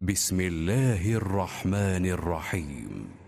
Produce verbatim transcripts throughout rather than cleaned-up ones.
بسم الله الرحمن الرحيم.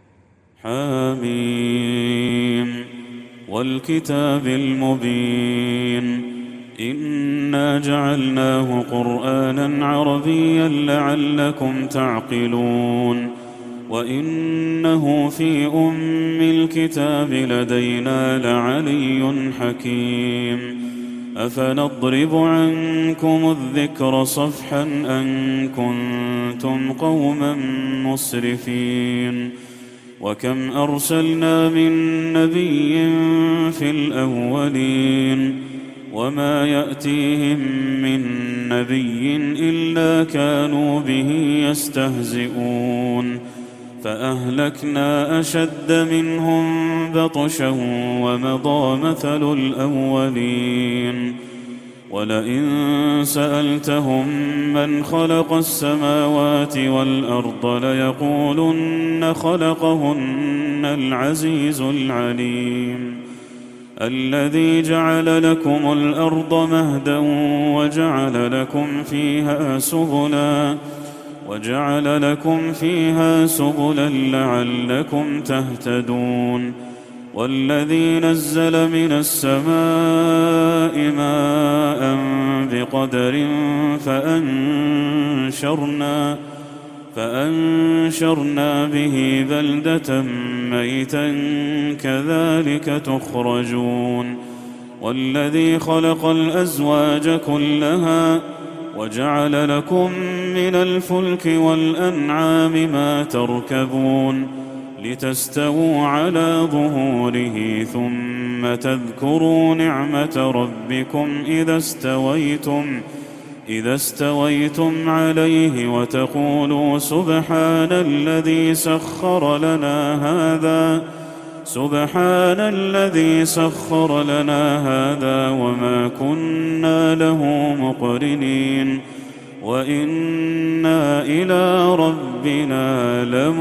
حميم والكتاب المبين إنا جعلناه قرآنا عربيا لعلكم تعقلون وإنه في أم الكتاب لدينا لعلي حكيم أفنضرب عنكم الذكر صفحا أن كنتم قوما مسرفين وكم أرسلنا من نبي في الأولين وما يأتيهم من نبي إلا كانوا به يستهزئون فأهلكنا أشد منهم بطشا ومضى مثل الأولين ولئن سألتهم من خلق السماوات والأرض ليقولن خلقهن العزيز العليم الذي جعل لكم الأرض مهدا وجعل لكم فيها سبلا وجعل لكم فيها سبلا لعلكم تهتدون والذي نزل من السماء ماء بقدر فأنشرنا فأنشرنا به بلدة ميتا كذلك تخرجون والذي خلق الأزواج كلها وجعل لكم من الفلك والأنعام ما تركبون لتستووا على ظهوره ثم تذكروا نعمة ربكم إذا استويتم إذا استويتم عليه وتقولوا سبحان الذي سخر لنا هذا سبحان الذي سخر لنا هذا وما كنا له مقرنين وإنا إلى ربنا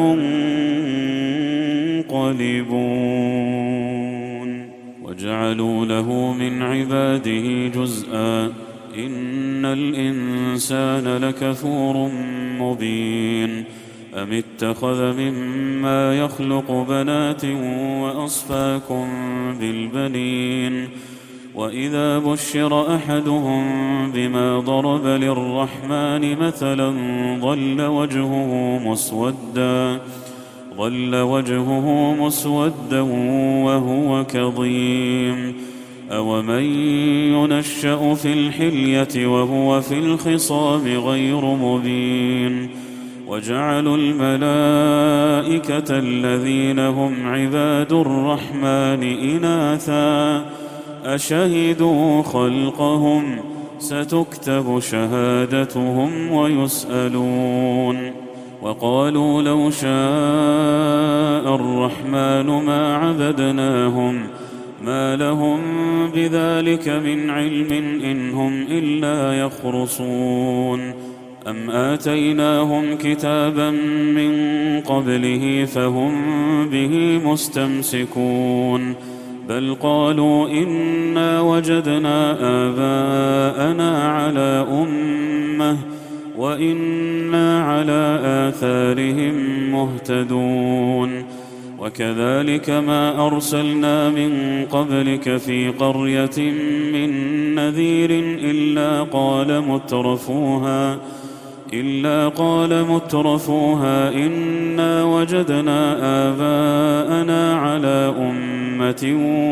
لمنقلبون وجعلوا له من عباده جزءا إن الإنسان لكفور مبين أم اتخذ مما يخلق بنات وأصفاكم بالبنين وإذا بشر أحدهم بما ضرب للرحمن مثلا ظل وجهه مسودا ظل وجهه مسودا وهو كظيم أومن ينشأ في الحلية وهو في الخصام غير مبين وجعلوا الملائكة الذين هم عباد الرحمن إناثا أشهدوا خلقهم ستكتب شهادتهم ويسألون وقالوا لو شاء الرحمن ما عبدناهم ما لهم بذلك من علم إن هم إلا يخرصون أم آتيناهم كتابا من قبله فهم به مستمسكون بل قالوا إنا وجدنا آباءنا على أمة وإنا على آثارهم مهتدون وكذلك ما أرسلنا من قبلك في قرية من نذير إلا قال مترفوها إلا قال مترفوها إنا وجدنا آباءنا على أمة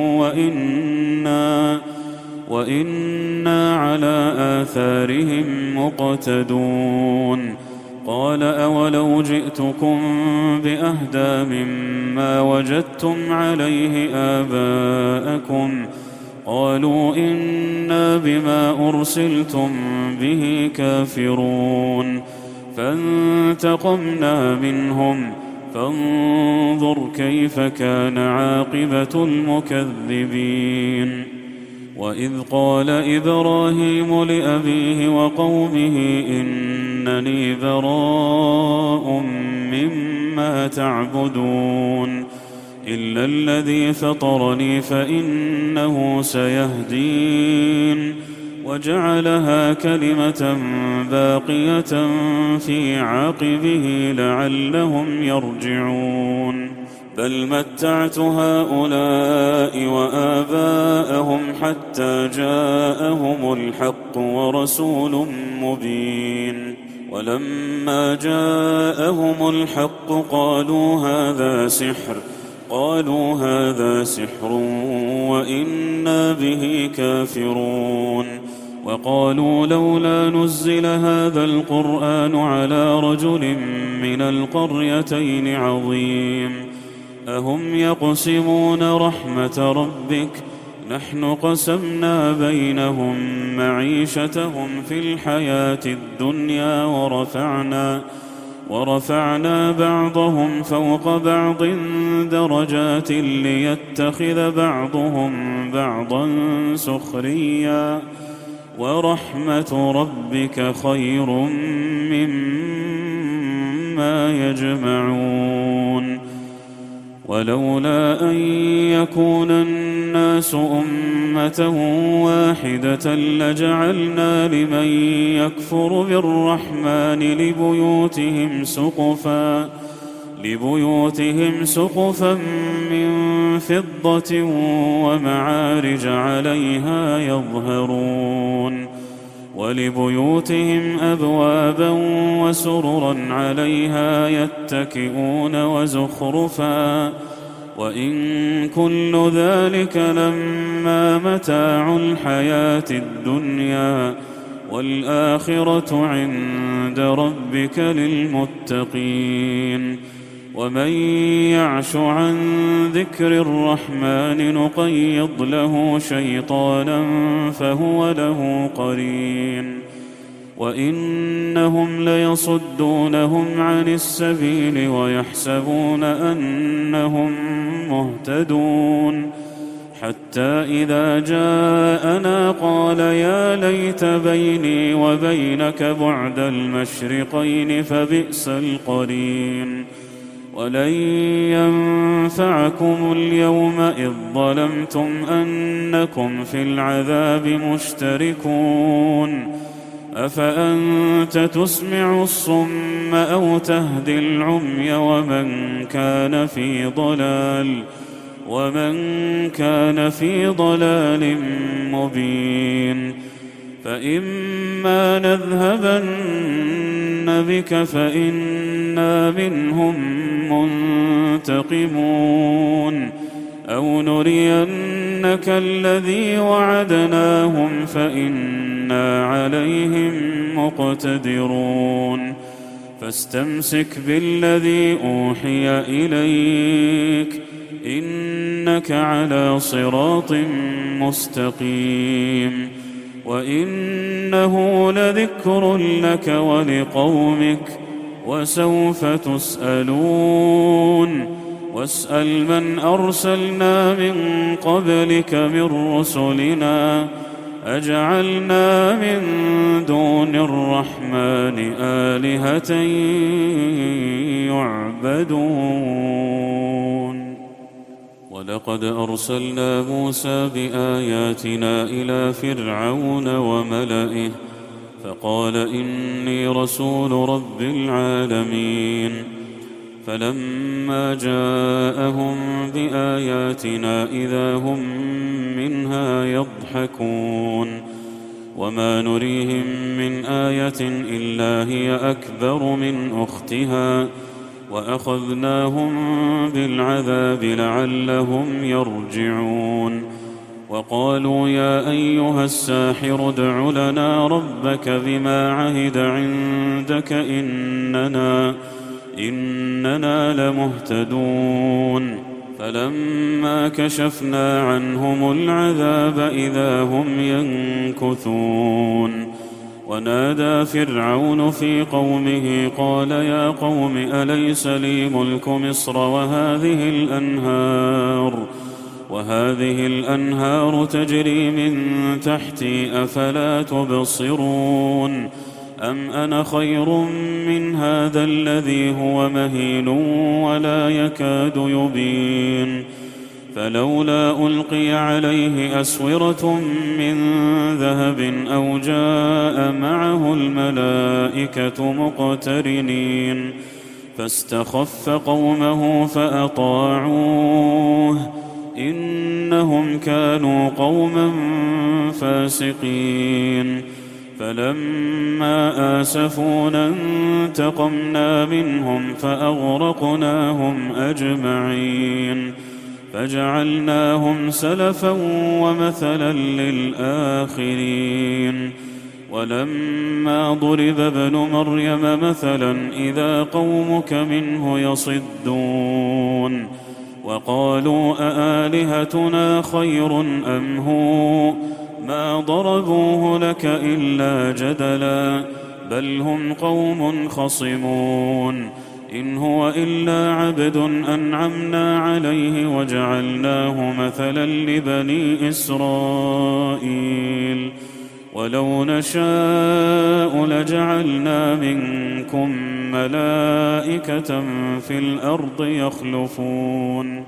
وإنا وإنا على آثارهم مقتدون قال أولو جئتكم بأهدى مما وجدتم عليه آباءكم قالوا إنا بما أرسلتم به كافرون فانتقمنا منهم فانظر كيف كان عاقبة المكذبين وإذ قال إبراهيم لأبيه وقومه إنني براء مما تعبدون إلا الذي فطرني فإنه سيهدين وجعلها كلمة باقية في عقبه لعلهم يرجعون بل متعت هؤلاء وآباءهم حتى جاءهم الحق ورسول مبين ولما جاءهم الحق قالوا هذا سحر قالوا هذا سحر وإنا به كافرون وقالوا لولا نزل هذا القرآن على رجل من القريتين عظيم أهم يقسمون رحمة ربك نحن قسمنا بينهم معيشتهم في الحياة الدنيا ورفعنا ورفعنا بعضهم فوق بعض درجات ليتخذ بعضهم بعضا سخريا ورحمة ربك خير مما يجمعون ولولا أن يكون الناس أمة واحدة لجعلنا لمن يكفر بالرحمن لبيوتهم سقفا لبيوتهم سقفا من فضة ومعارج عليها يظهرون ولبيوتهم أبوابا وسررا عليها يتكئون وزخرفا وإن كل ذلك لما متاع الحياة الدنيا والآخرة عند ربك للمتقين ومن يعش عن ذكر الرحمن نقيض له شيطانا فهو له قرين وإنهم ليصدونهم عن السبيل ويحسبون أنهم مهتدون حتى إذا جاءنا قال يا ليت بيني وبينك بعد المشرقين فبئس القرين ولن ينفعكم اليوم إذ ظلمتم أنكم في العذاب مشتركون أفأنت تسمع الصم أو تهدي العمي ومن كان في ضلال ومن كان في ضلال مبين فإما نذهبن بك فإنا منهم منتقمون أو نرينك الذي وعدناهم فإنا عليهم مقتدرون فاستمسك بالذي أوحي إليك إنك على صراط مستقيم وإنه لذكر لك ولقومك وسوف تسألون واسأل من أرسلنا من قبلك من رسلنا أجعلنا من دون الرحمن آلهة يعبدون ولقد أرسلنا موسى بآياتنا إلى فرعون وملئه فقال إني رسول رب العالمين فلما جاءهم بآياتنا إذا هم منها يضحكون وما نريهم من آية إلا هي أكبر من أختها وأخذناهم بالعذاب لعلهم يرجعون وقالوا يا أيها الساحر ادع لنا ربك بما عهد عندك إننا إننا لمهتدون فلما كشفنا عنهم العذاب إذا هم ينكثون ونادى فرعون في قومه قال يا قوم أليس لي ملك مصر وهذه الأنهار وهذه الأنهار تجري من تحتي أفلا تبصرون أم أنا خير من هذا الذي هو مهين ولا يكاد يبين فلولا ألقي عليه أسورة من ذهب أو جاء معه الملائكة مقترنين فاستخف قومه فأطاعوه إنهم كانوا قوما فاسقين فلما آسفونا انتقمنا منهم فأغرقناهم أجمعين فجعلناهم سلفا ومثلا للآخرين ولما ضرب ابن مريم مثلا إذا قومك منه يصدون وقالوا أآلهتنا خير أم هو ما ضربوه لك إلا جدلا بل هم قوم خصمون إن هو إلا عبد أنعمنا عليه وجعلناه مثلا لبني إسرائيل ولو نشاء لجعلنا منكم ملائكة في الأرض يخلفون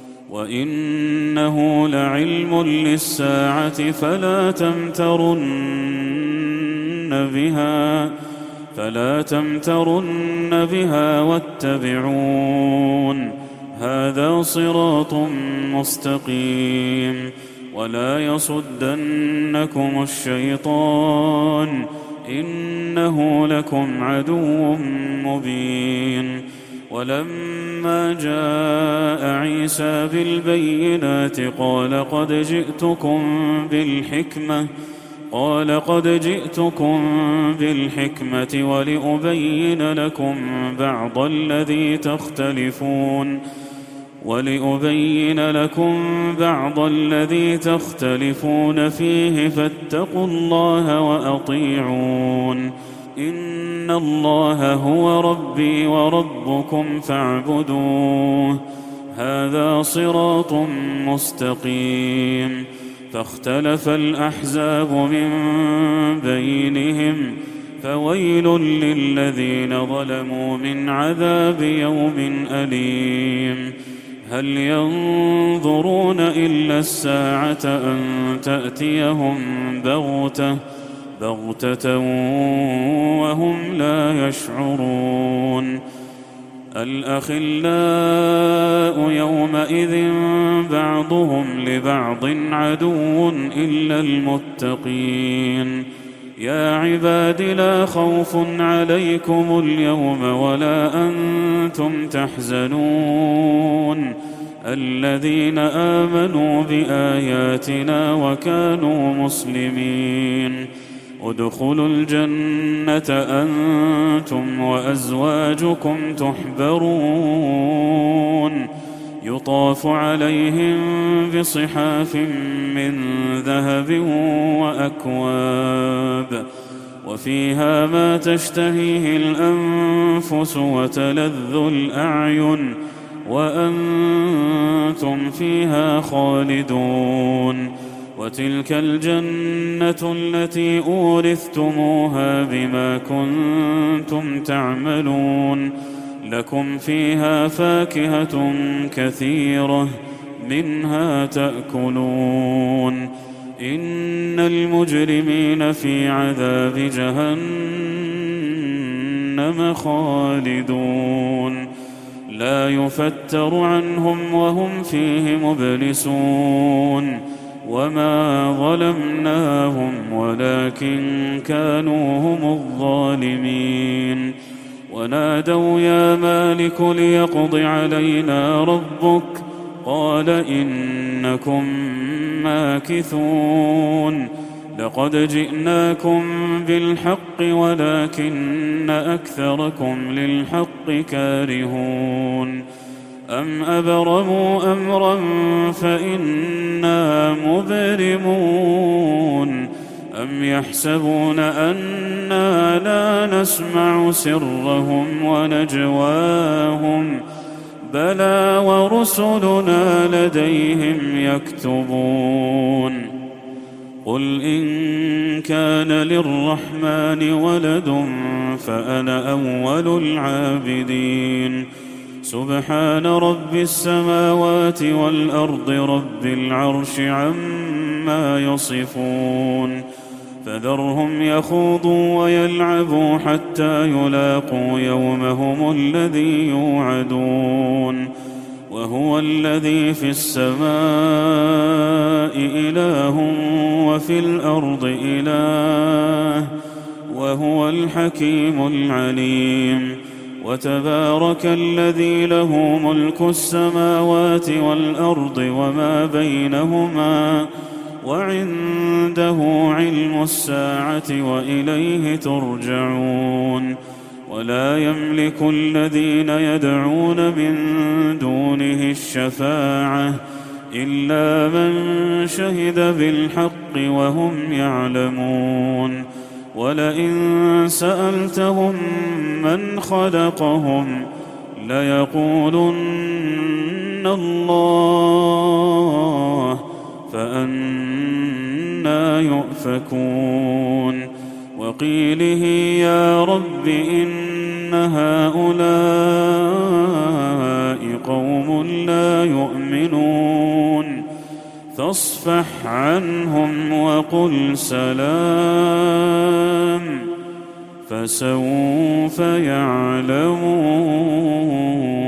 وإنه لعلم للساعة فلا تمترن بها فلا تمترن بها واتبعون هذا صراط مستقيم ولا يصدنكم الشيطان إنه لكم عدو مبين ولما جاء عيسى بالبينات قال قد جئتكم بالحكمة قال قد جئتكم بالحكمة ولأبين لكم بعض الذي تختلفون ولأبين لكم بعض الذي تختلفون فيه فاتقوا الله وأطيعون إن الله هو ربي وربكم فاعبدوه هذا صراط مستقيم فاختلف الأحزاب من بينهم فويل للذين ظلموا من عذاب يوم أليم هل ينظرون إلا الساعة أن تأتيهم بغتة بغتة وهم لا يشعرون الأخلاء يومئذ بعضهم لبعض عدو إلا المتقين يا عباد لا خوف عليكم اليوم ولا أنتم تحزنون الذين آمنوا بآياتنا وكانوا مسلمين ادخلوا الجنة أنتم وأزواجكم تحبرون يطاف عليهم بصحاف من ذهب وأكواب وفيها ما تشتهيه الأنفس وتلذ الأعين وأنتم فيها خالدون وتلك الجنة التي أورثتموها بما كنتم تعملون لكم فيها فاكهة كثيرة منها تأكلون إن المجرمين في عذاب جهنم خالدون لا يفتر عنهم وهم فيه مبلسون وما ظلمناهم ولكن كانوا هم الظالمين ونادوا يا مالك ليقض علينا ربك قال إنكم ماكثون لقد جئناكم بالحق ولكن أكثركم للحق كارهون أم أبرموا أمرا فإنا مبرمون أم يحسبون أنا لا نسمع سرهم ونجواهم بلى ورسلنا لديهم يكتبون قل إن كان للرحمن ولد فأنا أول العابدين سبحان رب السماوات والأرض رب العرش عما يصفون فذرهم يخوضوا ويلعبوا حتى يلاقوا يومهم الذي يوعدون وهو الذي في السماء إله وفي الأرض إله وهو الحكيم العليم وتبارك الذي له ملك السماوات والأرض وما بينهما وعنده علم الساعة وإليه ترجعون ولا يملك الذين يدعون من دونه الشفاعة إلا من شهد بالحق وهم يعلمون ولئن سألتهم من خلقهم ليقولن الله فأنى يؤفكون وقيله يا رب إن هؤلاء قوم لا يؤمنون فاصفح عنهم وقل سلام فسوف يعلمون.